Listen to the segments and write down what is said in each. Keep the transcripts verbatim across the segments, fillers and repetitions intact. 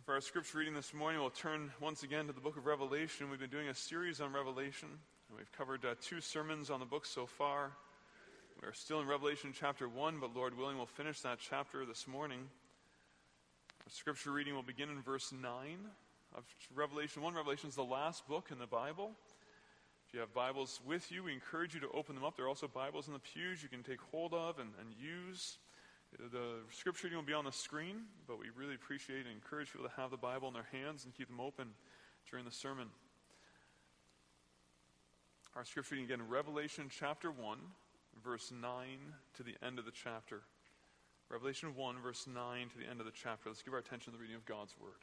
For our scripture reading this morning, we'll turn once again to the book of Revelation. We've been doing a series on Revelation, and we've covered uh, two sermons on the book so far. We're still in Revelation chapter one, but Lord willing, we'll finish that chapter this morning. Our scripture reading will begin in verse nine of Revelation one. Revelation is the last book in the Bible. If you have Bibles with you, we encourage you to open them up. There are also Bibles in the pews you can take hold of and, and use. The scripture reading will be on the screen, but we really appreciate and encourage people to have the Bible in their hands and keep them open during the sermon. Our scripture reading again, Revelation chapter one, verse nine to the end of the chapter. Revelation one, verse nine to the end of the chapter. Let's give our attention to the reading of God's word.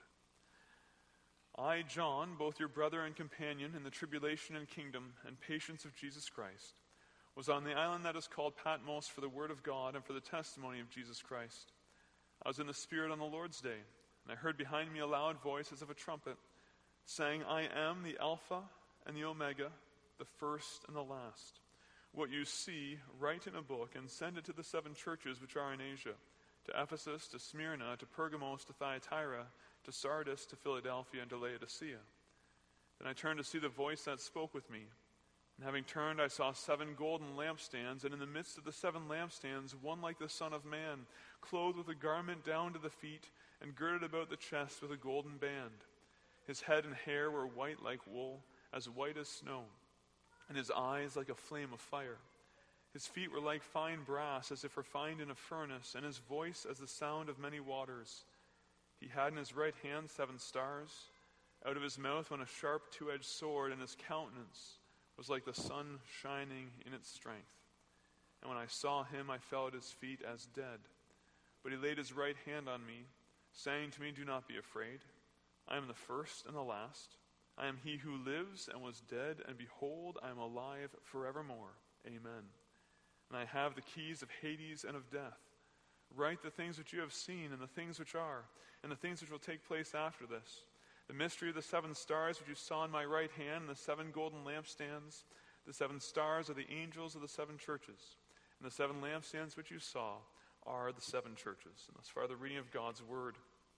I, John, both your brother and companion in the tribulation and kingdom and patience of Jesus Christ, was on the island that is called Patmos for the word of God and for the testimony of Jesus Christ. I was in the Spirit on the Lord's day, and I heard behind me a loud voice as of a trumpet, saying, I am the Alpha and the Omega, the first and the last. What you see, write in a book and send it to the seven churches which are in Asia, to Ephesus, to Smyrna, to Pergamos, to Thyatira, to Sardis, to Philadelphia, and to Laodicea. Then I turned to see the voice that spoke with me. And having turned, I saw seven golden lampstands, and in the midst of the seven lampstands, one like the Son of Man, clothed with a garment down to the feet, and girded about the chest with a golden band. His head and hair were white like wool, as white as snow, and his eyes like a flame of fire. His feet were like fine brass, as if refined in a furnace, and his voice as the sound of many waters. He had in his right hand seven stars. Out of his mouth went a sharp two-edged sword, and his countenance was like the sun shining in its strength. And when I saw him, I fell at his feet as dead. But he laid his right hand on me, saying to me, Do not be afraid. I am the first and the last. I am he who lives and was dead, and behold, I am alive forevermore. Amen. And I have the keys of Hades and of death. Write the things which you have seen, and the things which are, and the things which will take place after this. The mystery of the seven stars which you saw in my right hand, and the seven golden lampstands. The seven stars are the angels of the seven churches, and the seven lampstands which you saw are the seven churches. And thus far the reading of God's word.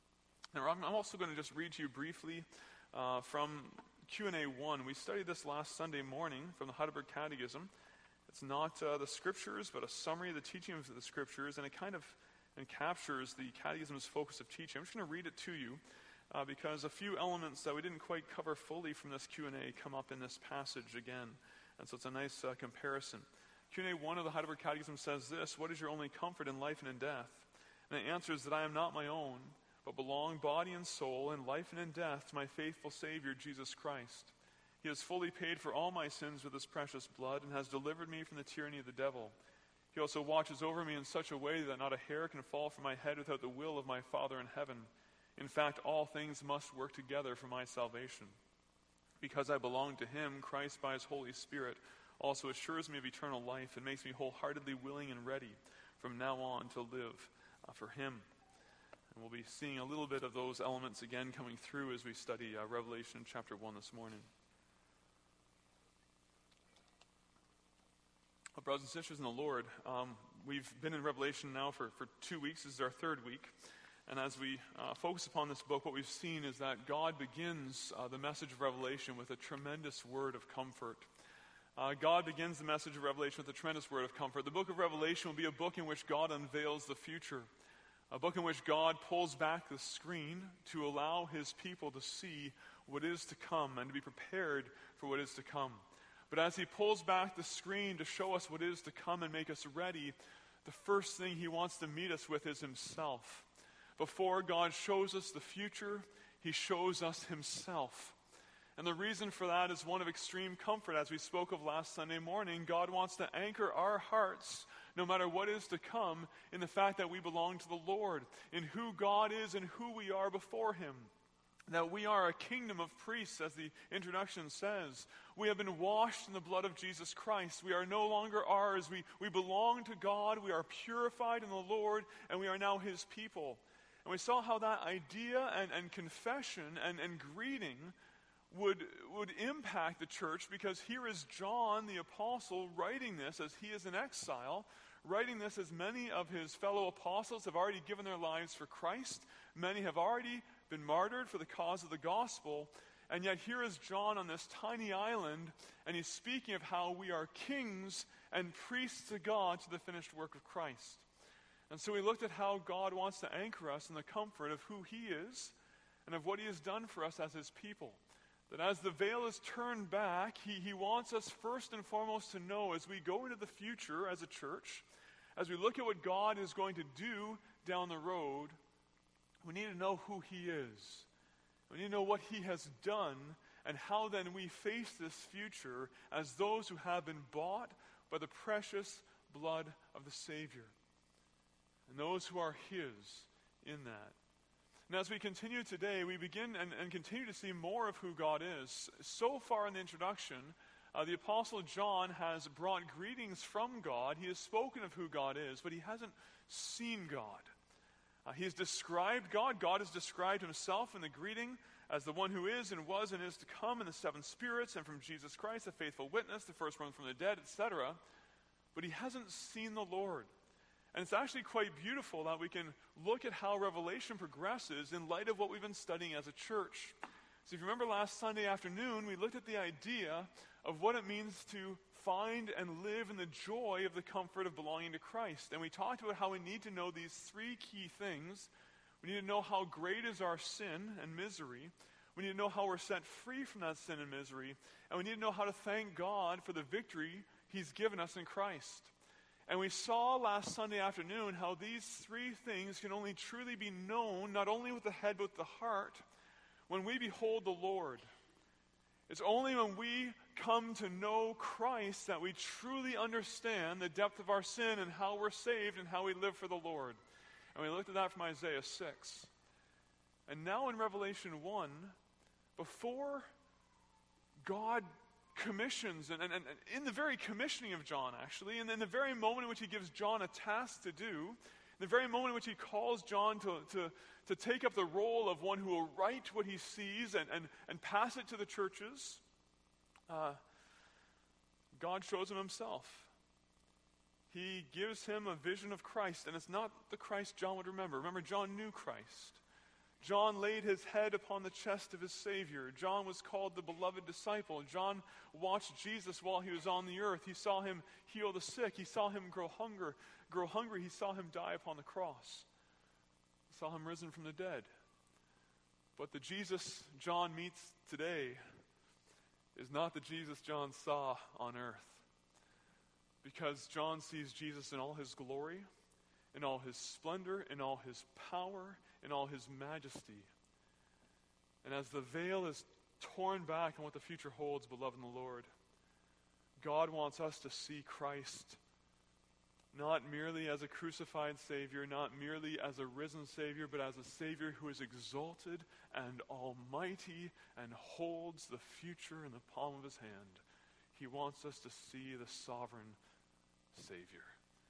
Now I'm also going to just read to you briefly uh, from Q and A one. We studied this last Sunday morning from the Heidelberg Catechism. It's not uh, the scriptures, but a summary of the teaching of the scriptures, and it kind of and captures the Catechism's focus of teaching. I'm just going to read it to you. Uh, because a few elements that we didn't quite cover fully from this Q and A come up in this passage again. And so it's a nice uh, comparison. Q and A one of the Heidelberg Catechism says this: What is your only comfort in life and in death? And it answers that I am not my own, but belong body and soul in life and in death to my faithful Savior, Jesus Christ. He has fully paid for all my sins with his precious blood and has delivered me from the tyranny of the devil. He also watches over me in such a way that not a hair can fall from my head without the will of my Father in heaven. In fact, all things must work together for my salvation. Because I belong to him, Christ by his Holy Spirit also assures me of eternal life and makes me wholeheartedly willing and ready from now on to live uh, for him. And we'll be seeing a little bit of those elements again coming through as we study uh, Revelation chapter one this morning. Well, brothers and sisters in the Lord, um, we've been in Revelation now for, for two weeks. This is our third week. And as we uh, focus upon this book, what we've seen is that God begins uh, the message of Revelation with a tremendous word of comfort. Uh, God begins the message of Revelation with a tremendous word of comfort. The book of Revelation will be a book in which God unveils the future, a book in which God pulls back the screen to allow his people to see what is to come and to be prepared for what is to come. But as he pulls back the screen to show us what is to come and make us ready, the first thing he wants to meet us with is himself. Before God shows us the future, he shows us himself. And the reason for that is one of extreme comfort. As we spoke of last Sunday morning, God wants to anchor our hearts, no matter what is to come, in the fact that we belong to the Lord, in who God is and who we are before him. That we are a kingdom of priests, as the introduction says. We have been washed in the blood of Jesus Christ. We are no longer ours. We, we belong to God. We are purified in the Lord, and we are now his people. And we saw how that idea and, and confession and, and greeting would, would impact the church, because here is John the apostle writing this as he is in exile, writing this as many of his fellow apostles have already given their lives for Christ. Many have already been martyred for the cause of the gospel. And yet here is John on this tiny island, and he's speaking of how we are kings and priests to God to the finished work of Christ. And so we looked at how God wants to anchor us in the comfort of who he is and of what he has done for us as his people. That as the veil is turned back, he, he wants us first and foremost to know as we go into the future as a church, as we look at what God is going to do down the road, we need to know who he is. We need to know what he has done and how then we face this future as those who have been bought by the precious blood of the Savior. And those who are his in that. And as we continue today, we begin and, and continue to see more of who God is. So far in the introduction, uh, the Apostle John has brought greetings from God. He has spoken of who God is, but he hasn't seen God. Uh, he has described God. God has described himself in the greeting as the one who is and was and is to come in the seven spirits, and from Jesus Christ, the faithful witness, the firstborn from the dead, et cetera. But he hasn't seen the Lord. And it's actually quite beautiful that we can look at how Revelation progresses in light of what we've been studying as a church. So if you remember last Sunday afternoon, we looked at the idea of what it means to find and live in the joy of the comfort of belonging to Christ. And we talked about how we need to know these three key things. We need to know how great is our sin and misery. We need to know how we're set free from that sin and misery. And we need to know how to thank God for the victory he's given us in Christ. And we saw last Sunday afternoon how these three things can only truly be known, not only with the head but with the heart, when we behold the Lord. It's only when we come to know Christ that we truly understand the depth of our sin and how we're saved and how we live for the Lord. And we looked at that from Isaiah six. And now in Revelation one, before God commissions, and, and, and in the very commissioning of John, actually, and in the very moment in which he gives John a task to do, in the very moment in which he calls John to, to, to take up the role of one who will write what he sees and, and, and pass it to the churches, uh, God shows him himself. He gives him a vision of Christ, and it's not the Christ John would remember. Remember, John knew Christ. John laid his head upon the chest of his Savior. John was called the beloved disciple. John watched Jesus while he was on the earth. He saw him heal the sick. He saw him grow hunger, grow hungry. He saw him die upon the cross. He saw him risen from the dead. But the Jesus John meets today is not the Jesus John saw on earth. Because John sees Jesus in all his glory, in all his splendor, in all his power, in all his majesty. And as the veil is torn back on what the future holds, beloved in the Lord, God wants us to see Christ not merely as a crucified Savior, not merely as a risen Savior, but as a Savior who is exalted and almighty and holds the future in the palm of his hand. He wants us to see the sovereign Savior.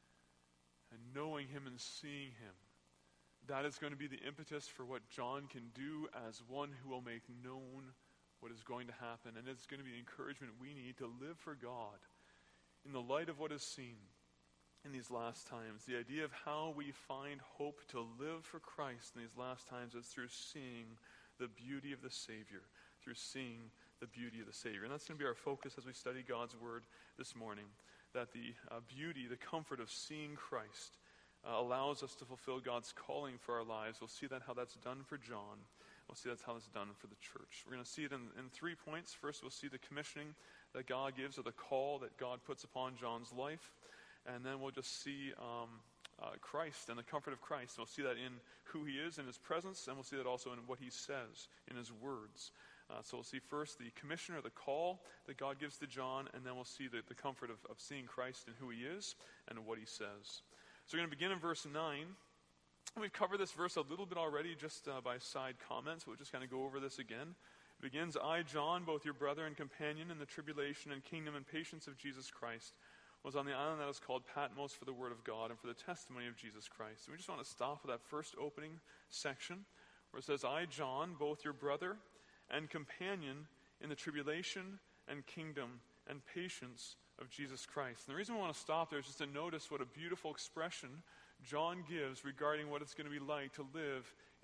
And knowing him and seeing him, that is going to be the impetus for what John can do as one who will make known what is going to happen. And it's going to be the encouragement we need to live for God in the light of what is seen in these last times. The idea of how we find hope to live for Christ in these last times is through seeing the beauty of the Savior, through seeing the beauty of the Savior. And that's going to be our focus as we study God's Word this morning, that the uh, beauty, the comfort of seeing Christ Uh, allows us to fulfill God's calling for our lives. We'll see that how that's done for John. We'll see that's how that's done for the church. We're going to see it in, in three points. First, we'll see the commissioning that God gives, or the call that God puts upon John's life. And then we'll just see um, uh, Christ and the comfort of Christ. And we'll see that in who he is, in his presence, and we'll see that also in what he says, in his words. Uh, so we'll see first the commission, or the call that God gives to John, and then we'll see the, the comfort of, of seeing Christ and who he is and what he says. So we're going to begin in verse nine. We've covered this verse a little bit already just uh, by side comments. We'll just kind of go over this again. It begins, I, John, both your brother and companion in the tribulation and kingdom and patience of Jesus Christ, was on the island that is called Patmos for the word of God and for the testimony of Jesus Christ. And we just want to stop with that first opening section where it says, I, John, both your brother and companion in the tribulation and kingdom and patience of Jesus Christ. And the reason we want to stop there is just to notice what a beautiful expression John gives regarding what it's going to be like to live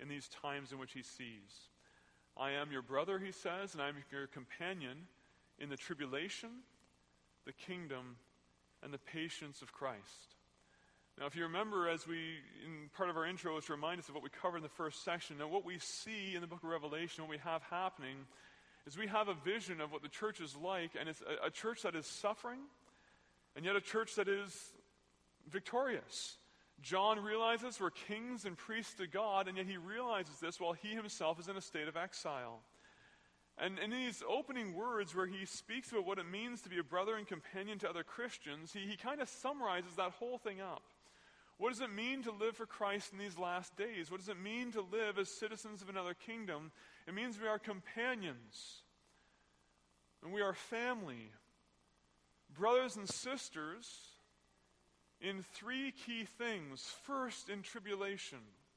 in these times in which he sees. I am your brother, he says, and I am your companion in the tribulation, the kingdom, and the patience of Christ. Now, if you remember, as we, in part of our intro, is to remind us of what we covered in the first section. Now, what we see in the book of Revelation, what we have happening, is we have a vision of what the church is like, and it's a, a church that is suffering, and yet a church that is victorious. John realizes we're kings and priests to God, and yet he realizes this while he himself is in a state of exile. And in these opening words where he speaks about what it means to be a brother and companion to other Christians, he, he kind of summarizes that whole thing up. What does it mean to live for Christ in these last days? What does it mean to live as citizens of another kingdom? It means we are companions, and we are family, brothers and sisters in three key things. First, in tribulation.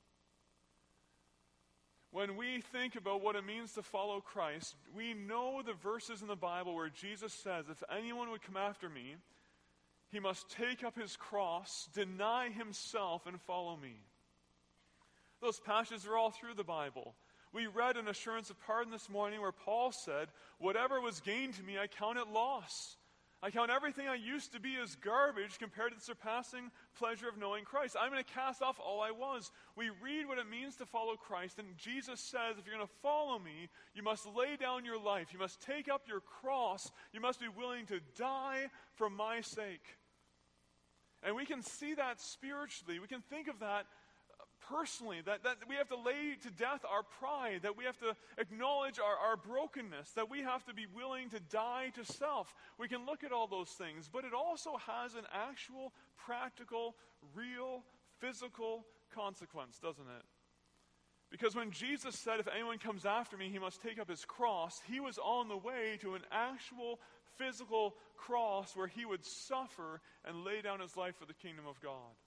When we think about what it means to follow Christ, we know the verses in the Bible where Jesus says, if anyone would come after me, he must take up his cross, deny himself, and follow me. Those passages are all through the Bible. We read an assurance of pardon this morning where Paul said, whatever was gained to me, I count it loss. I count everything I used to be as garbage compared to the surpassing pleasure of knowing Christ. I'm going to cast off all I was. We read what it means to follow Christ, and Jesus says, if you're going to follow me, you must lay down your life. You must take up your cross. You must be willing to die for my sake. And we can see that spiritually. We can think of that personally, that, that we have to lay to death our pride, that we have to acknowledge our, our brokenness, that we have to be willing to die to self. We can look at all those things, but it also has an actual, practical, real, physical consequence, doesn't it? Because when Jesus said, if anyone comes after me, he must take up his cross, he was on the way to an actual, physical cross where he would suffer and lay down his life for the kingdom of God.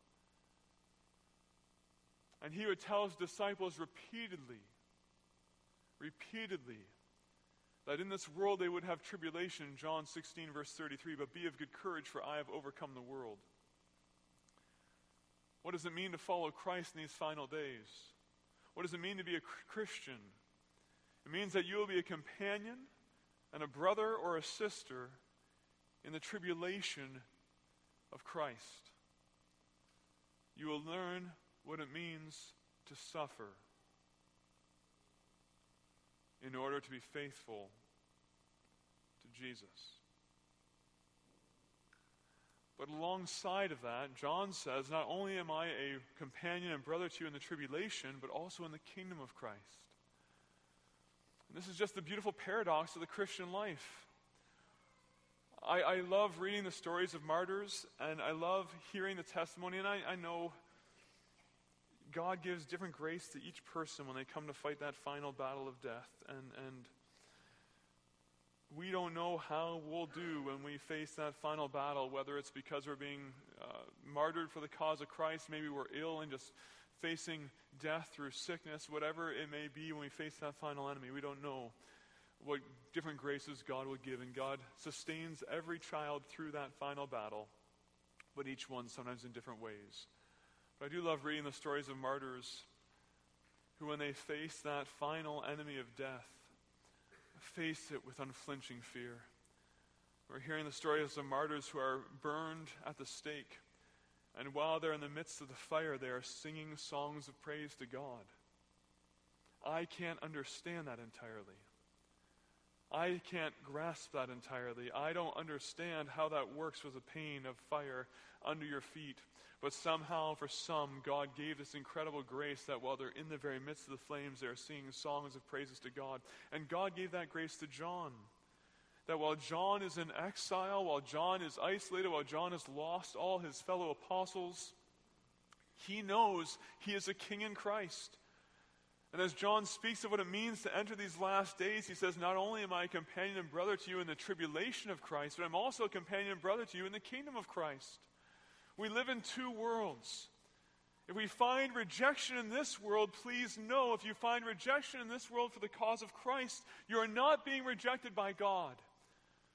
And he would tell his disciples repeatedly, repeatedly, that in this world they would have tribulation, John sixteen, verse thirty-three, but be of good courage, for I have overcome the world. What does it mean to follow Christ in these final days? What does it mean to be a Christian? It means that you will be a companion and a brother or a sister in the tribulation of Christ. You will learn what it means to suffer in order to be faithful to Jesus. But alongside of that, John says, not only am I a companion and brother to you in the tribulation, but also in the kingdom of Christ. And this is just the beautiful paradox of the Christian life. I, I love reading the stories of martyrs, and I love hearing the testimony, and I, I know God gives different grace to each person when they come to fight that final battle of death. And, and we don't know how we'll do when we face that final battle, whether it's because we're being uh, martyred for the cause of Christ, maybe we're ill and just facing death through sickness, whatever it may be when we face that final enemy. We don't know what different graces God will give, and God sustains every child through that final battle, but each one sometimes in different ways. But I do love reading the stories of martyrs who, when they face that final enemy of death, face it with unflinching fear. We're hearing the stories of martyrs who are burned at the stake, and while they're in the midst of the fire, they are singing songs of praise to God. I can't understand that entirely. I can't grasp that entirely. I don't understand how that works with the pain of fire under your feet. But somehow, for some, God gave this incredible grace that while they're in the very midst of the flames, they're singing songs of praises to God. And God gave that grace to John. That while John is in exile, while John is isolated, while John has lost all his fellow apostles, he knows he is a king in Christ. And as John speaks of what it means to enter these last days, he says, not only am I a companion and brother to you in the tribulation of Christ, but I'm also a companion and brother to you in the kingdom of Christ. We live in two worlds. If we find rejection in this world, please know, if you find rejection in this world for the cause of Christ, you are not being rejected by God.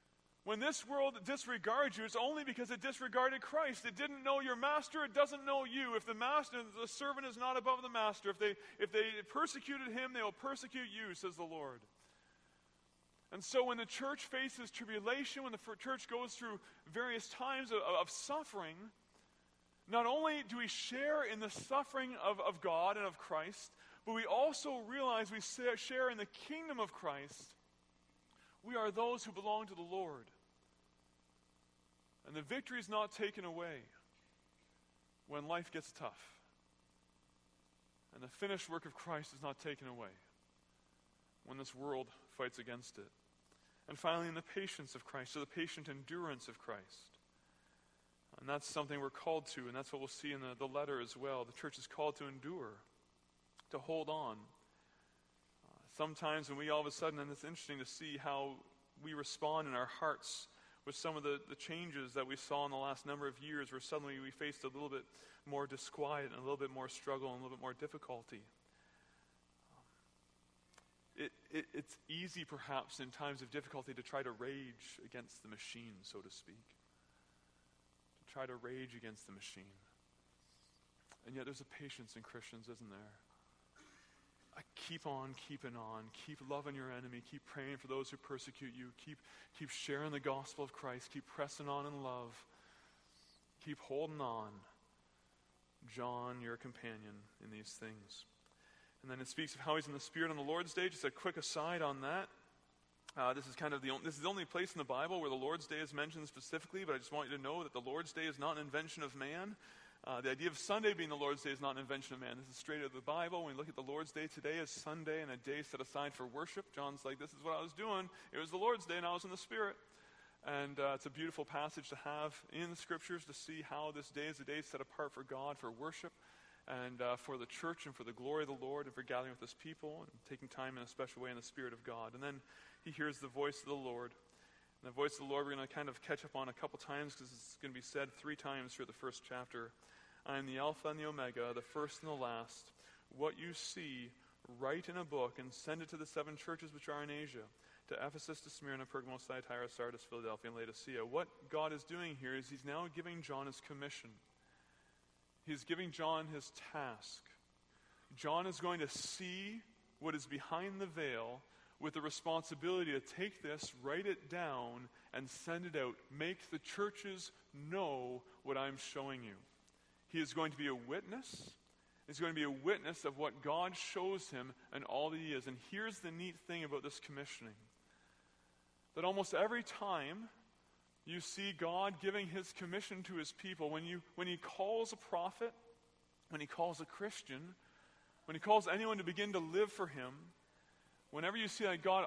When this world disregards you, it's only because it disregarded Christ. It didn't know your master, it doesn't know you. If the master, the servant is not above the master, if they, if they persecuted him, they will persecute you, says the Lord. And so when the church faces tribulation, when the church goes through various times of, of suffering, not only do we share in the suffering of, of God and of Christ, but we also realize we share in the kingdom of Christ. We are those who belong to the Lord. And the victory is not taken away when life gets tough. And the finished work of Christ is not taken away when this world fights against it. And finally, in the patience of Christ, so the patient endurance of Christ. And that's something we're called to, and that's what we'll see in the, the letter as well. The church is called to endure, to hold on. Uh, sometimes when we all of a sudden, and it's interesting to see how we respond in our hearts with some of the, the changes that we saw in the last number of years, where suddenly we faced a little bit more disquiet and a little bit more struggle and a little bit more difficulty. It, it, it's easy, perhaps, in times of difficulty to try to rage against the machine, so to speak. To try to rage against the machine. And yet there's a patience in Christians, isn't there? I keep on keeping on. Keep loving your enemy. Keep praying for those who persecute you. Keep, keep sharing the gospel of Christ. Keep pressing on in love. Keep holding on. John, your companion in these things. And then it speaks of how he's in the Spirit on the Lord's Day. Just a quick aside on that. Uh, this is kind of the only, this is the only place in the Bible where the Lord's Day is mentioned specifically, but I just want you to know that the Lord's Day is not an invention of man. Uh, the idea of Sunday being the Lord's Day is not an invention of man. This is straight out of the Bible. When we look at the Lord's Day today as Sunday and a day set aside for worship, John's like, this is what I was doing. It was the Lord's Day and I was in the Spirit. And uh, it's a beautiful passage to have in the Scriptures to see how this day is a day set apart for God, for worship, and uh, for the church and for the glory of the Lord and for gathering with his people and taking time in a special way in the Spirit of God. And then he hears the voice of the Lord. And the voice of the Lord we're going to kind of catch up on a couple times because it's going to be said three times through the first chapter. I am the Alpha and the Omega, the first and the last. What you see, write in a book and send it to the seven churches which are in Asia, to Ephesus, to Smyrna, Pergamos, Thyatira, Sardis, Philadelphia, and Laodicea. What God is doing here is he's now giving John his commission. He's giving John his task. John is going to see what is behind the veil with the responsibility to take this, write it down, and send it out. Make the churches know what I'm showing you. He is going to be a witness. He's going to be a witness of what God shows him and all that he is. And here's the neat thing about this commissioning. That almost every time you see God giving his commission to his people, when you when he calls a prophet, when he calls a Christian, when he calls anyone to begin to live for him, whenever you see that God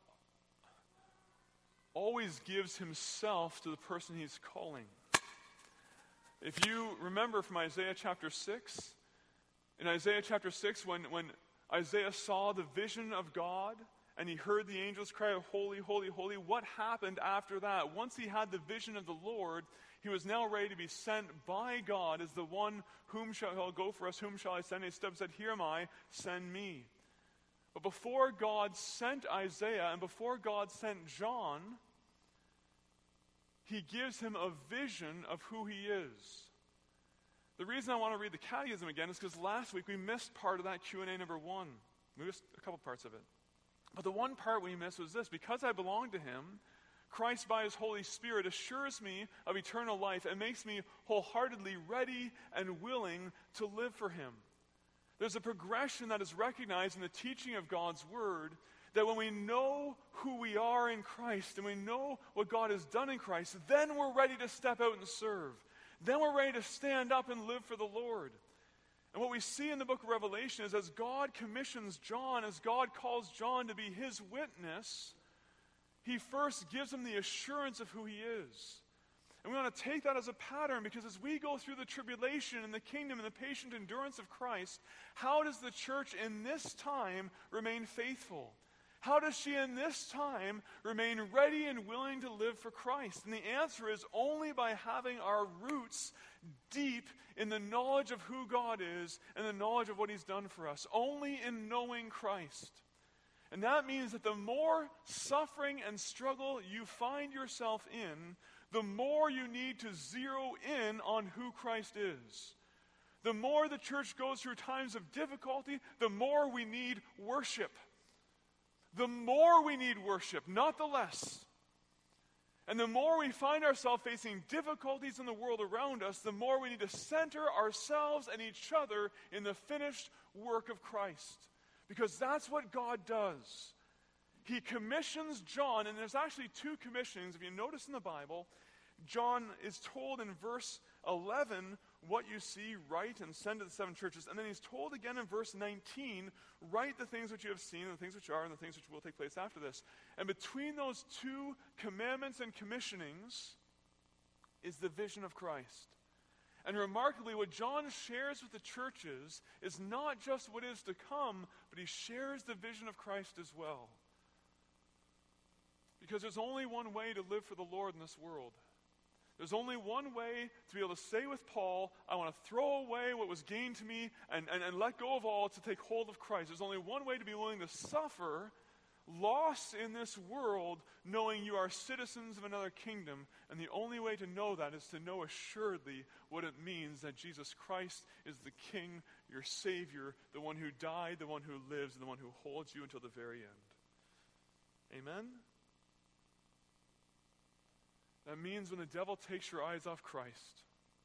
always gives himself to the person he's calling. If you remember from Isaiah chapter six, in Isaiah chapter six, when, when Isaiah saw the vision of God and he heard the angels cry, holy, holy, holy, what happened after that? Once he had the vision of the Lord, he was now ready to be sent by God as the one, whom shall go for us, whom shall I send? And he stood and said, here am I, send me. But before God sent Isaiah and before God sent John, he gives him a vision of who he is. The reason I want to read the Catechism again is because last week we missed part of that Q and A number one. We missed a couple parts of it. But the one part we missed was this: because I belong to him, Christ by his Holy Spirit assures me of eternal life and makes me wholeheartedly ready and willing to live for him. There's a progression that is recognized in the teaching of God's Word, that when we know who we are in Christ and we know what God has done in Christ, then we're ready to step out and serve. Then we're ready to stand up and live for the Lord. And what we see in the book of Revelation is as God commissions John, as God calls John to be his witness, he first gives him the assurance of who he is. And we want to take that as a pattern, because as we go through the tribulation and the kingdom and the patient endurance of Christ, how does the church in this time remain faithful? How does she in this time remain ready and willing to live for Christ? And the answer is only by having our roots deep in the knowledge of who God is and the knowledge of what he's done for us. Only in knowing Christ. And that means that the more suffering and struggle you find yourself in, the more you need to zero in on who Christ is. The more the church goes through times of difficulty, the more we need worship. The more we need worship, not the less. And the more we find ourselves facing difficulties in the world around us, the more we need to center ourselves and each other in the finished work of Christ. Because that's what God does. He commissions John, and there's actually two commissionings. If you notice in the Bible, John is told in verse eleven, what you see, write and send to the seven churches. And then he's told again in verse nineteen, write the things which you have seen, and the things which are, and the things which will take place after this. And between those two commandments and commissionings is the vision of Christ. And remarkably, what John shares with the churches is not just what is to come, but he shares the vision of Christ as well. Because there's only one way to live for the Lord in this world. There's only one way to be able to say with Paul, I want to throw away what was gained to me and, and, and let go of all to take hold of Christ. There's only one way to be willing to suffer loss in this world, knowing you are citizens of another kingdom. And the only way to know that is to know assuredly what it means that Jesus Christ is the King, your Savior, the one who died, the one who lives, and the one who holds you until the very end. Amen? That means when the devil takes your eyes off Christ,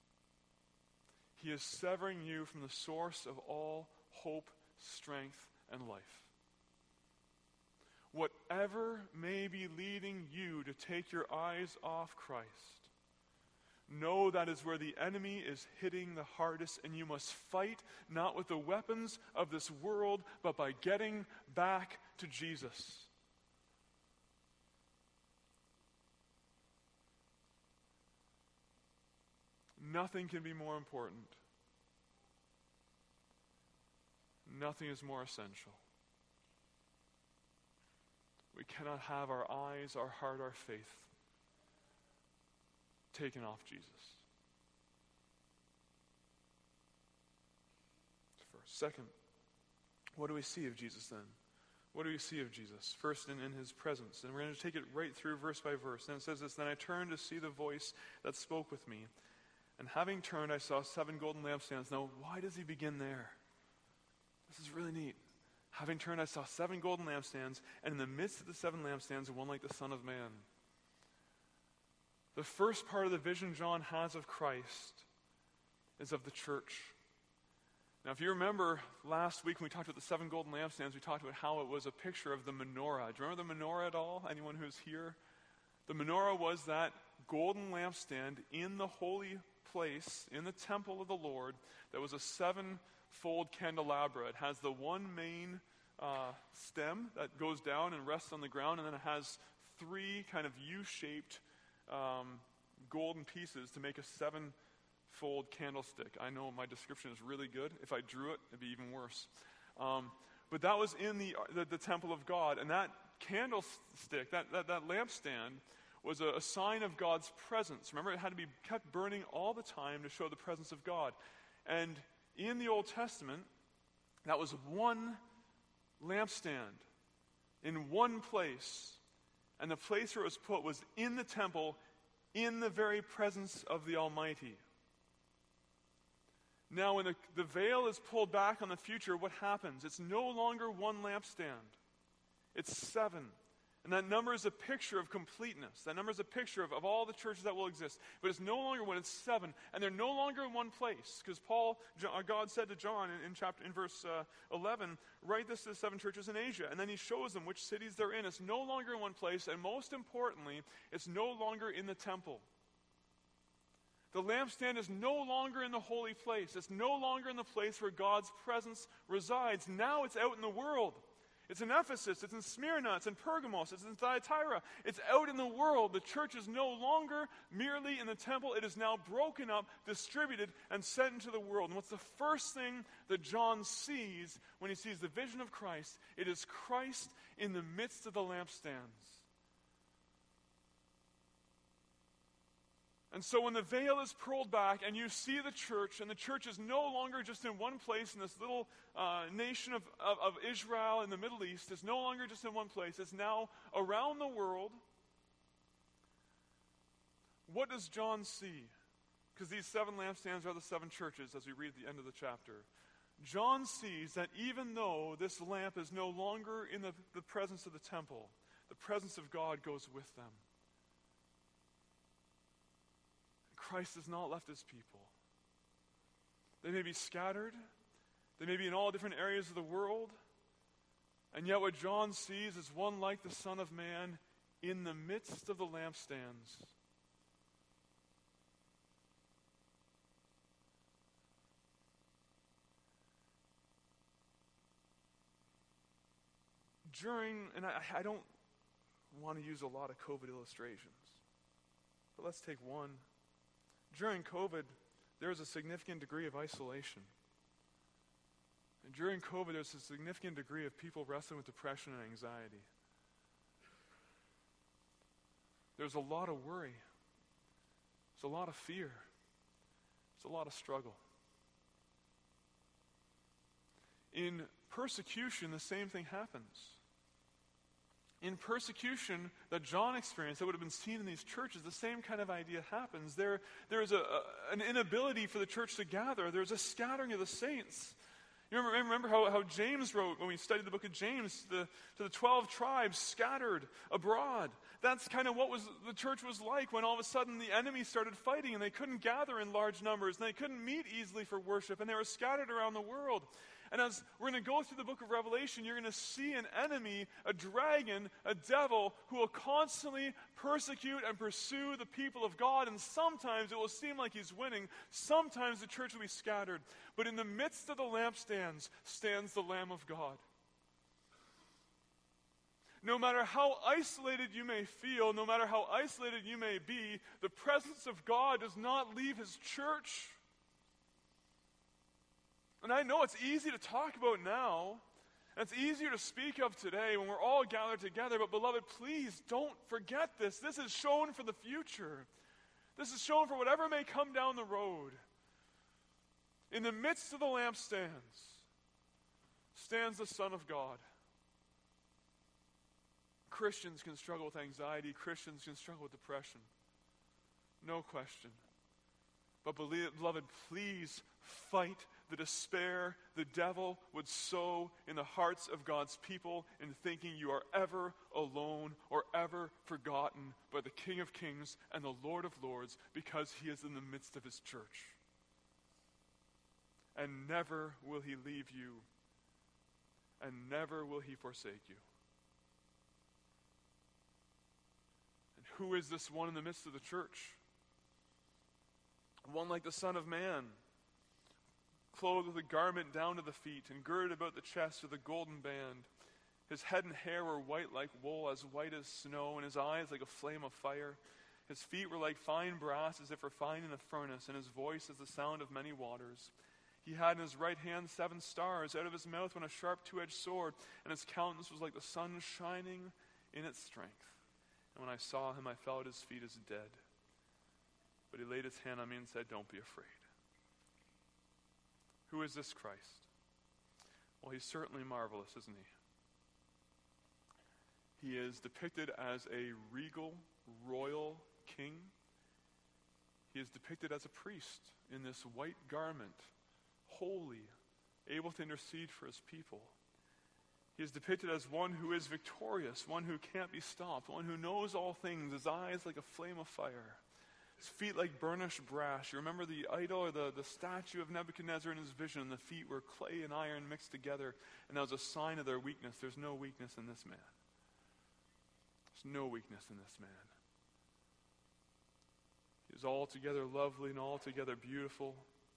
he is severing you from the source of all hope, strength, and life. Whatever may be leading you to take your eyes off Christ, know that is where the enemy is hitting the hardest, and you must fight not with the weapons of this world, but by getting back to Jesus. Nothing can be more important. Nothing is more essential. We cannot have our eyes, our heart, our faith taken off Jesus. First. Second, what do we see of Jesus then? What do we see of Jesus? First, in, in his presence. And we're going to take it right through verse by verse. And it says this, Then I turned to see the voice that spoke with me. And having turned, I saw seven golden lampstands. Now, why does he begin there? This is really neat. Having turned, I saw seven golden lampstands, and in the midst of the seven lampstands, one like the Son of Man. The first part of the vision John has of Christ is of the church. Now, if you remember last week when we talked about the seven golden lampstands, we talked about how it was a picture of the menorah. Do you remember the menorah at all? Anyone who's here? The menorah was that golden lampstand in the holy place, in the temple of the Lord, that was a seven-fold candelabra. It has the one main uh, stem that goes down and rests on the ground, and then it has three kind of U-shaped um, golden pieces to make a seven-fold candlestick. I know my description is really good. If I drew it, it'd be even worse. Um, but that was in the, the the temple of God, and that candlestick, that that, that lampstand, was a, a sign of God's presence. Remember, it had to be kept burning all the time to show the presence of God. And in the Old Testament, that was one lampstand in one place. And the place where it was put was in the temple, in the very presence of the Almighty. Now, when the, the veil is pulled back on the future, what happens? It's no longer one lampstand. It's seven. And that number is a picture of completeness. That number is a picture of, of all the churches that will exist. But it's no longer one, it's seven. And they're no longer in one place. Because Paul, God said to John in, in chapter in verse uh, eleven, write this to the seven churches in Asia. And then he shows them which cities they're in. It's no longer in one place. And most importantly, it's no longer in the temple. The lampstand is no longer in the holy place. It's no longer in the place where God's presence resides. Now it's out in the world. It's in Ephesus, it's in Smyrna, it's in Pergamos, it's in Thyatira. It's out in the world. The church is no longer merely in the temple. It is now broken up, distributed, and sent into the world. And what's the first thing that John sees when he sees the vision of Christ? It is Christ in the midst of the lampstands. And so when the veil is pulled back and you see the church, and the church is no longer just in one place in this little uh, nation of, of, of Israel in the Middle East, it's no longer just in one place, it's now around the world. What does John see? Because these seven lampstands are the seven churches as we read the end of the chapter. John sees that even though this lamp is no longer in the, the presence of the temple, the presence of God goes with them. Christ has not left his people. They may be scattered. They may be in all different areas of the world. And yet what John sees is one like the Son of Man in the midst of the lampstands. During, and I, I don't want to use a lot of COVID illustrations, but let's take one. During COVID, there was a significant degree of isolation. And during COVID, there's a significant degree of people wrestling with depression and anxiety. There's a lot of worry. There's a lot of fear. There's a lot of struggle. In persecution, the same thing happens. In persecution that John experienced, that would have been seen in these churches, the same kind of idea happens. There, there is a, a, an inability for the church to gather. There's a scattering of the saints. You remember, remember how, how James wrote when we studied the book of James, the, to the twelve tribes scattered abroad. That's kind of what was the church was like when all of a sudden the enemy started fighting and they couldn't gather in large numbers and they couldn't meet easily for worship and they were scattered around the world. And as we're going to go through the book of Revelation, you're going to see an enemy, a dragon, a devil, who will constantly persecute and pursue the people of God. And sometimes it will seem like he's winning. Sometimes the church will be scattered. But in the midst of the lampstands stands the Lamb of God. No matter how isolated you may feel, no matter how isolated you may be, the presence of God does not leave his church. And I know it's easy to talk about now, and it's easier to speak of today when we're all gathered together, but beloved, please don't forget this. This is shown for the future. This is shown for whatever may come down the road. In the midst of the lampstands stands the Son of God. Christians can struggle with anxiety. Christians can struggle with depression. No question. But beloved, please fight the despair the devil would sow in the hearts of God's people in thinking you are ever alone or ever forgotten by the King of Kings and the Lord of Lords, because he is in the midst of his church. And never will he leave you, and never will he forsake you. And who is this one in the midst of the church? One like the Son of Man, clothed with a garment down to the feet, and girded about the chest with a golden band. His head and hair were white like wool, as white as snow, and his eyes like a flame of fire. His feet were like fine brass, as if refined in a furnace, and his voice as the sound of many waters. He had in his right hand seven stars. Out of his mouth went a sharp two-edged sword, and his countenance was like the sun shining in its strength. And when I saw him, I fell at his feet as dead. But he laid his hand on me and said, "Don't be afraid." Who is this Christ? Well, he's certainly marvelous, isn't he? He is depicted as a regal, royal king. He is depicted as a priest in this white garment, holy, able to intercede for his people. He is depicted as one who is victorious, one who can't be stopped, one who knows all things, his eyes like a flame of fire. His feet like burnished brass. You remember the idol or the, the statue of Nebuchadnezzar in his vision. The feet were clay and iron mixed together, and that was a sign of their weakness. There's no weakness in this man. There's no weakness in this man. He is altogether lovely and altogether beautiful.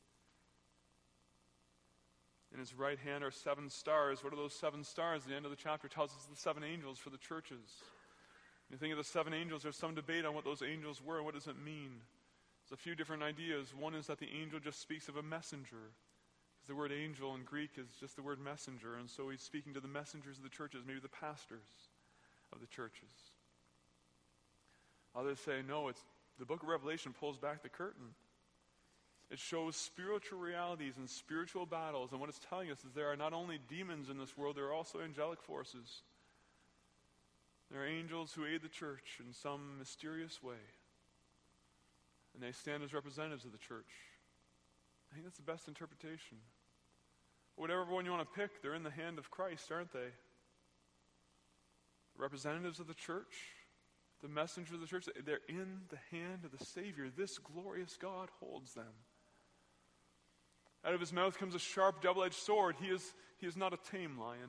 In his right hand are seven stars. What are those seven stars? The end of the chapter tells us the seven angels for the churches. When you think of the seven angels, there's some debate on what those angels were and what does it mean. There's a few different ideas. One is that the angel just speaks of a messenger. Because the word angel in Greek is just the word messenger. And so he's speaking to the messengers of the churches, maybe the pastors of the churches. Others say, no, it's the book of Revelation pulls back the curtain. It shows spiritual realities and spiritual battles, and what it's telling us is there are not only demons in this world, there are also angelic forces. There are angels who aid the church in some mysterious way, and they stand as representatives of the church. I think that's the best interpretation. Whatever one you want to pick, they're in the hand of Christ, aren't they? Representatives of the church, the messengers of the church, they're in the hand of the Savior. This glorious God holds them. Out of his mouth comes a sharp, double-edged sword. He is, he is not a tame lion.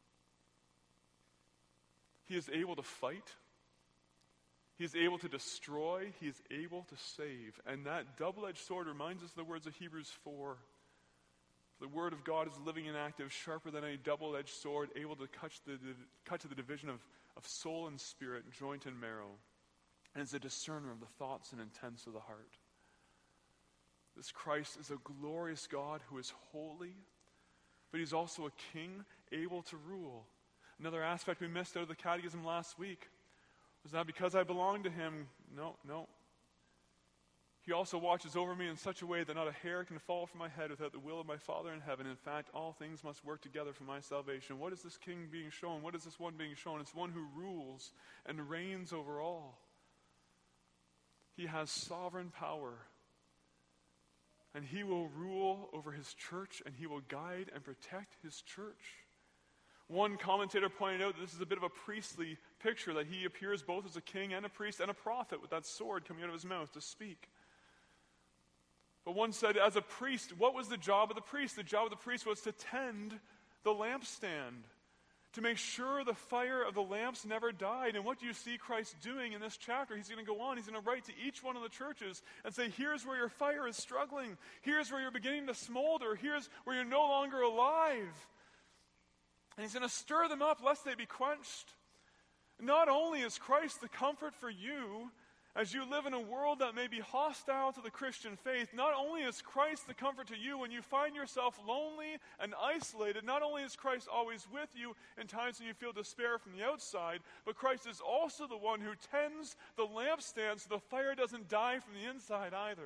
He is able to fight. He is able to destroy. He is able to save. And that double-edged sword reminds us of the words of Hebrews four. The word of God is living and active, sharper than any double-edged sword, able to cut, the, cut to the division of, of soul and spirit, joint and marrow, and is a discerner of the thoughts and intents of the heart. This Christ is a glorious God who is holy, but he's also a king able to rule. Another aspect we missed out of the catechism last week was not because I belong to him. No, no. He also watches over me in such a way that not a hair can fall from my head without the will of my Father in heaven. In fact, all things must work together for my salvation. What is this king being shown? What is this one being shown? It's one who rules and reigns over all. He has sovereign power. And he will rule over his church, and he will guide and protect his church. One commentator pointed out that this is a bit of a priestly picture, that he appears both as a king and a priest and a prophet with that sword coming out of his mouth to speak. But one said, as a priest, what was the job of the priest? The job of the priest was to tend the lampstand, to make sure the fire of the lamps never died. And what do you see Christ doing in this chapter? He's going to go on. He's going to write to each one of the churches and say, here's where your fire is struggling. Here's where you're beginning to smolder. Here's where you're no longer alive. And he's going to stir them up lest they be quenched. Not only is Christ the comfort for you as you live in a world that may be hostile to the Christian faith, not only is Christ the comfort to you when you find yourself lonely and isolated, not only is Christ always with you in times when you feel despair from the outside, but Christ is also the one who tends the lampstand so the fire doesn't die from the inside either.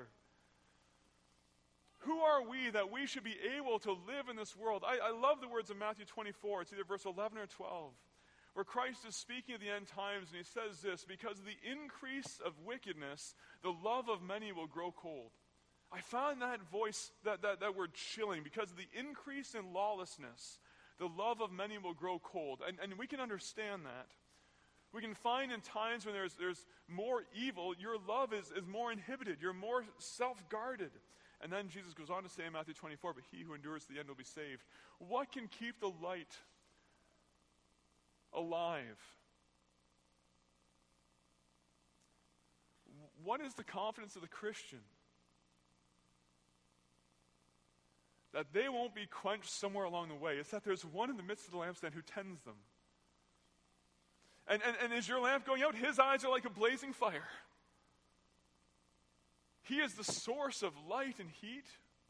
Who are we that we should be able to live in this world? I, I love the words of Matthew twenty-four. It's either verse eleven or twelve. Where Christ is speaking of the end times, and he says this, because of the increase of wickedness, the love of many will grow cold. I found that voice, that, that, that word chilling, because of the increase in lawlessness, the love of many will grow cold. And, and we can understand that. We can find in times when there's, there's more evil, your love is, is more inhibited, you're more self-guarded. And then Jesus goes on to say in Matthew twenty-four, but he who endures to the end will be saved. What can keep the light alive? What is the confidence of the Christian? That they won't be quenched somewhere along the way. It's that there's one in the midst of the lampstand who tends them. And, and, and is your lamp going out? His eyes are like a blazing fire. He is the source of light and heat.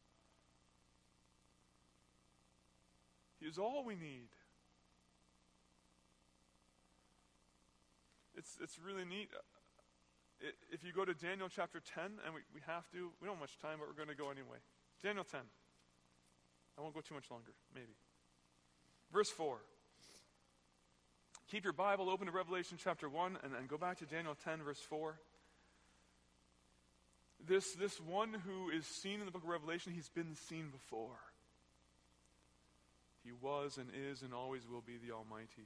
He is all we need. It's it's really neat. It, if you go to Daniel chapter ten, and we, we have to, we don't have much time, but we're going to go anyway. Daniel ten. I won't go too much longer, maybe. Verse four. Keep your Bible open to Revelation chapter one, and then go back to Daniel ten, verse four. This, this one who is seen in the book of Revelation, he's been seen before. He was and is and always will be the Almighty.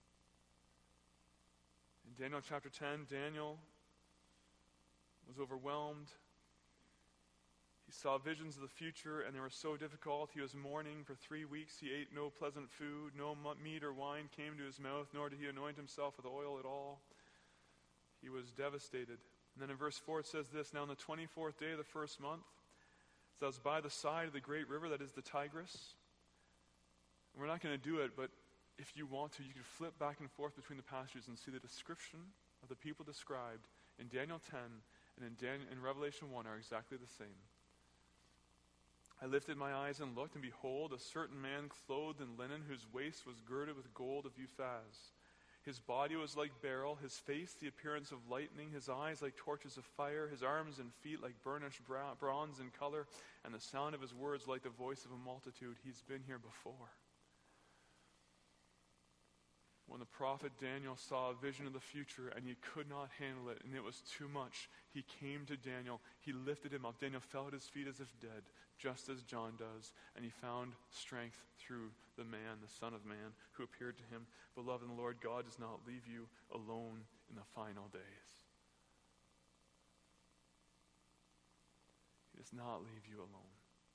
In Daniel chapter ten, Daniel was overwhelmed. He saw visions of the future, and they were so difficult. He was mourning for three weeks. He ate no pleasant food. No meat or wine came to his mouth, nor did he anoint himself with oil at all. He was devastated. And then in verse four it says this, now on the twenty-fourth day of the first month, as I was by the side of the great river that is the Tigris. And we're not going to do it, but if you want to, you can flip back and forth between the passages and see the description of the people described in Daniel ten and in, Dan- in Revelation one are exactly the same. I lifted my eyes and looked, and behold, a certain man clothed in linen, whose waist was girded with gold of Uphaz. His body was like beryl, his face the appearance of lightning, his eyes like torches of fire, his arms and feet like burnished bra- bronze in color, and the sound of his words like the voice of a multitude. He's been here before. When the prophet Daniel saw a vision of the future and he could not handle it and it was too much, he came to Daniel, he lifted him up. Daniel fell at his feet as if dead, just as John does, and he found strength through the man, the Son of Man, who appeared to him. Beloved in the Lord, God does not leave you alone in the final days. He does not leave you alone.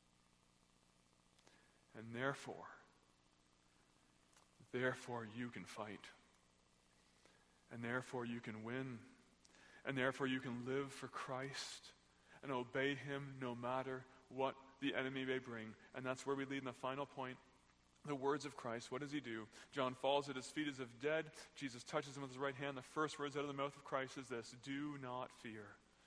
And therefore, Therefore, you can fight. And therefore, you can win. And therefore, you can live for Christ and obey him no matter what the enemy may bring. And that's where we lead in the final point. The words of Christ. What does he do? John falls at his feet as if dead. Jesus touches him with his right hand. The first words out of the mouth of Christ is this: do not fear.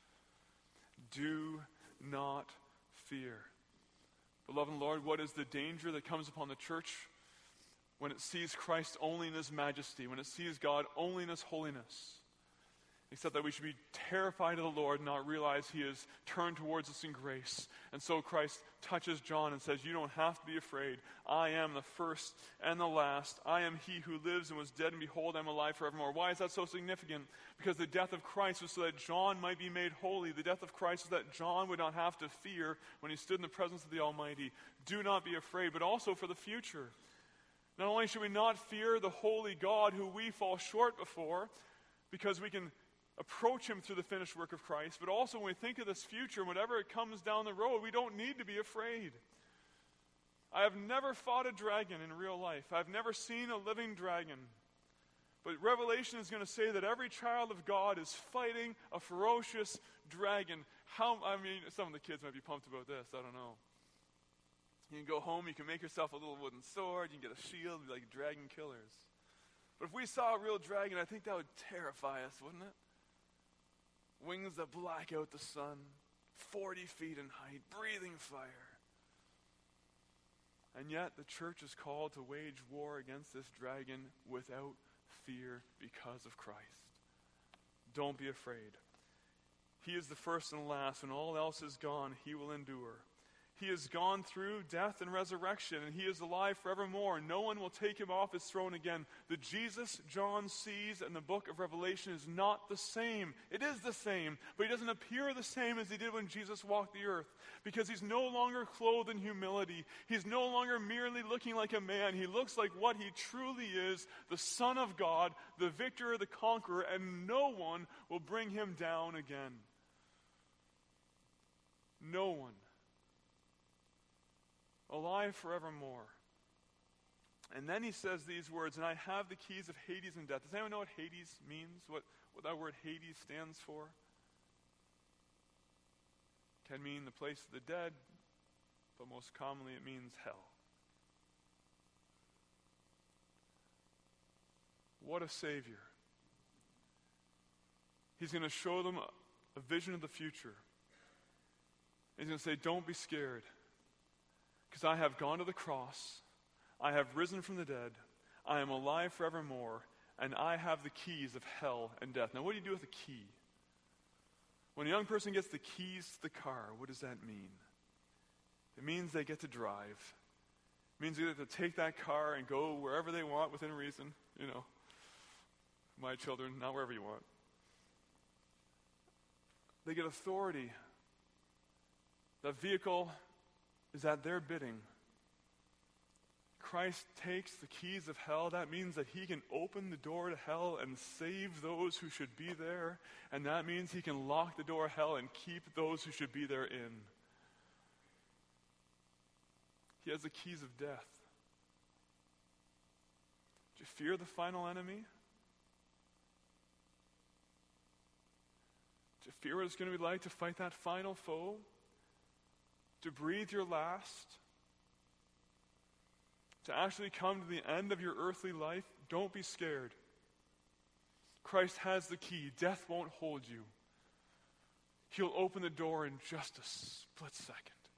Do not fear. Beloved in the Lord, what is the danger that comes upon the church when it sees Christ only in his majesty, when it sees God only in his holiness? Except that we should be terrified of the Lord and not realize he is turned towards us in grace. And so Christ touches John and says, you don't have to be afraid. I am the first and the last. I am he who lives and was dead, and behold, I am alive forevermore. Why is that so significant? Because the death of Christ was so that John might be made holy. The death of Christ is that John would not have to fear when he stood in the presence of the Almighty. Do not be afraid, but also for the future. Not only should we not fear the holy God who we fall short before, because we can approach him through the finished work of Christ, but also when we think of this future, whenever it comes down the road, we don't need to be afraid. I have never fought a dragon in real life. I've never seen a living dragon. But Revelation is going to say that every child of God is fighting a ferocious dragon. How, I mean, some of the kids might be pumped about this. I don't know. You can go home, you can make yourself a little wooden sword, you can get a shield, be like dragon killers. But if we saw a real dragon, I think that would terrify us, wouldn't it? Wings that black out the sun, forty feet in height, breathing fire. And yet the church is called to wage war against this dragon without fear because of Christ. Don't be afraid. He is the first and last. When all else is gone, he will endure. He has gone through death and resurrection, and he is alive forevermore. No one will take him off his throne again. The Jesus John sees in the book of Revelation is not the same. It is the same, but he doesn't appear the same as he did when Jesus walked the earth, because he's no longer clothed in humility. He's no longer merely looking like a man. He looks like what he truly is, the Son of God, the victor, the conqueror, and no one will bring him down again. No one. Alive forevermore. And then he says these words, and I have the keys of Hades and death. Does anyone know what Hades means? What, what that word Hades stands for? It can mean the place of the dead, but most commonly it means hell. What a Savior. He's going to show them a, a vision of the future. He's going to say, don't be scared. Because I have gone to the cross, I have risen from the dead, I am alive forevermore, and I have the keys of hell and death. Now, what do you do with a key? When a young person gets the keys to the car, what does that mean? It means they get to drive. It means they get to take that car and go wherever they want within reason. You know, my children, not wherever you want. They get authority. That vehicle is at their bidding. Christ takes the keys of hell. That means that he can open the door to hell and save those who should be there. And that means he can lock the door of hell and keep those who should be there in. He has the keys of death. Do you fear the final enemy? Do you fear what it's going to be like to fight that final foe? To breathe your last? To actually come to the end of your earthly life? Don't be scared. Christ has the key. Death won't hold you. He'll open the door in just a split second.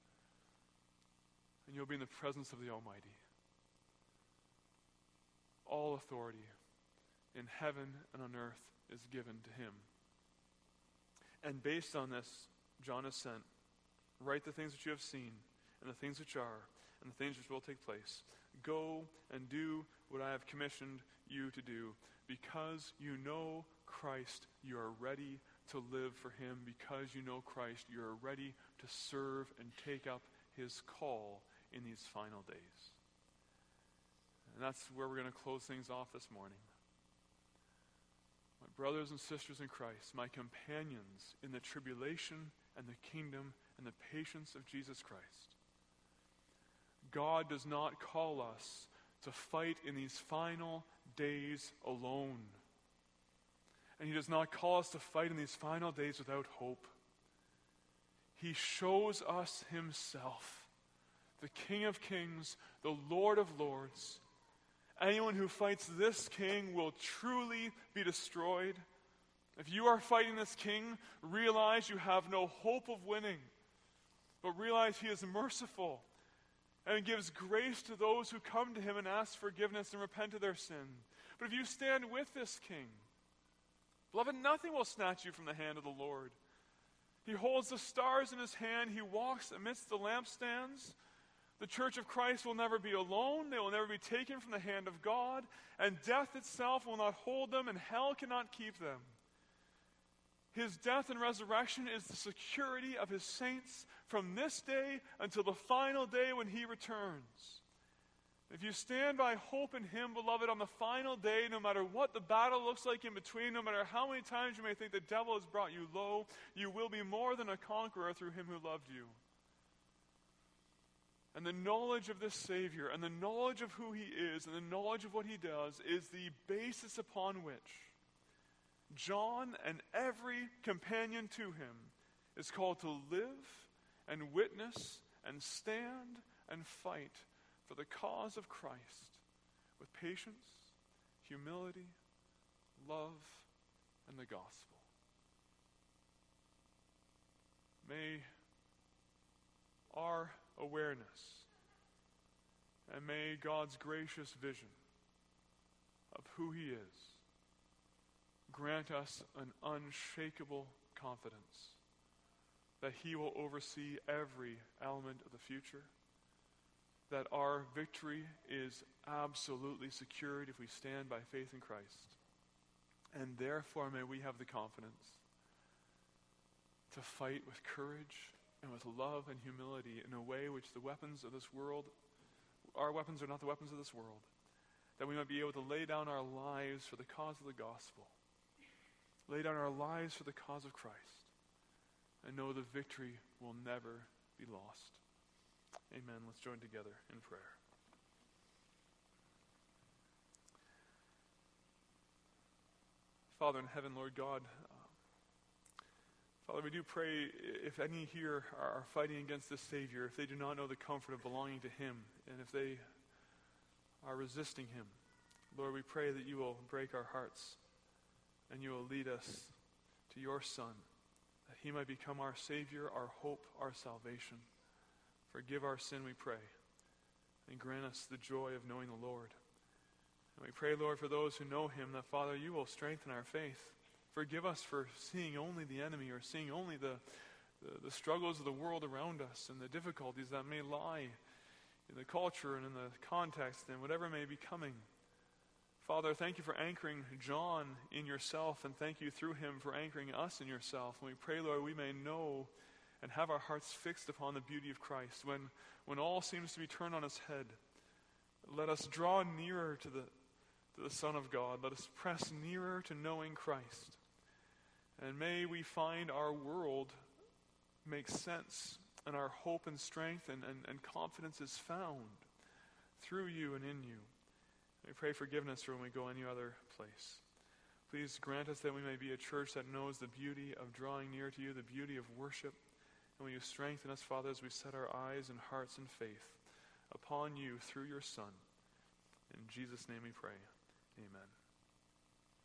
And you'll be in the presence of the Almighty. All authority in in heaven and on earth is given to him. And based on this, John is sent, write the things which you have seen, and the things which are, and the things which will take place. Go and do what I have commissioned you to do. Because you know Christ, you are ready to live for him. Because you know Christ, you are ready to serve and take up his call in these final days. And that's where we're going to close things off this morning. My brothers and sisters in Christ, my companions in the tribulation and the kingdom and the patience of Jesus Christ, God does not call us to fight in these final days alone. And he does not call us to fight in these final days without hope. He shows us himself, the King of Kings, the Lord of Lords. Anyone who fights this king will truly be destroyed. If you are fighting this king, realize you have no hope of winning. But realize he is merciful and gives grace to those who come to him and ask forgiveness and repent of their sin. But if you stand with this king, beloved, nothing will snatch you from the hand of the Lord. He holds the stars in his hand. He walks amidst the lampstands. The church of Christ will never be alone. They will never be taken from the hand of God. And death itself will not hold them, and hell cannot keep them. His death and resurrection is the security of his saints from this day until the final day when he returns. If you stand by hope in him, beloved, on the final day, no matter what the battle looks like in between, no matter how many times you may think the devil has brought you low, you will be more than a conqueror through him who loved you. And the knowledge of this Savior, and the knowledge of who he is, and the knowledge of what he does, is the basis upon which John and every companion to him is called to live and witness and stand and fight for the cause of Christ with patience, humility, love, and the gospel. May our awareness and may God's gracious vision of who he is grant us an unshakable confidence that he will oversee every element of the future, that our victory is absolutely secured if we stand by faith in Christ. And therefore may we have the confidence to fight with courage and with love and humility in a way which the weapons of this world, our weapons are not the weapons of this world, that we might be able to lay down our lives for the cause of the gospel, lay down our lives for the cause of Christ, and know the victory will never be lost. Amen. Let's join together in prayer. Father in heaven, Lord God, uh, Father, we do pray if any here are fighting against this Savior, if they do not know the comfort of belonging to him, and if they are resisting him, Lord, we pray that you will break our hearts and you will lead us to your Son, that he might become our Savior, our hope, our salvation. Forgive our sin, we pray, and grant us the joy of knowing the Lord. And we pray, Lord, for those who know him, that, Father, you will strengthen our faith. Forgive us for seeing only the enemy or seeing only the, the, the struggles of the world around us and the difficulties that may lie in the culture and in the context and whatever may be coming. Father, thank you for anchoring John in yourself, and thank you through him for anchoring us in yourself. And we pray, Lord, we may know and have our hearts fixed upon the beauty of Christ. When, when all seems to be turned on its head, let us draw nearer to the, to the Son of God. Let us press nearer to knowing Christ. And may we find our world make sense, and our hope and strength and, and, and confidence is found through you and in you. We pray forgiveness for when we go any other place. Please grant us that we may be a church that knows the beauty of drawing near to you, the beauty of worship. And will you strengthen us, Father, as we set our eyes and hearts and faith upon you through your Son. In Jesus' name we pray. Amen.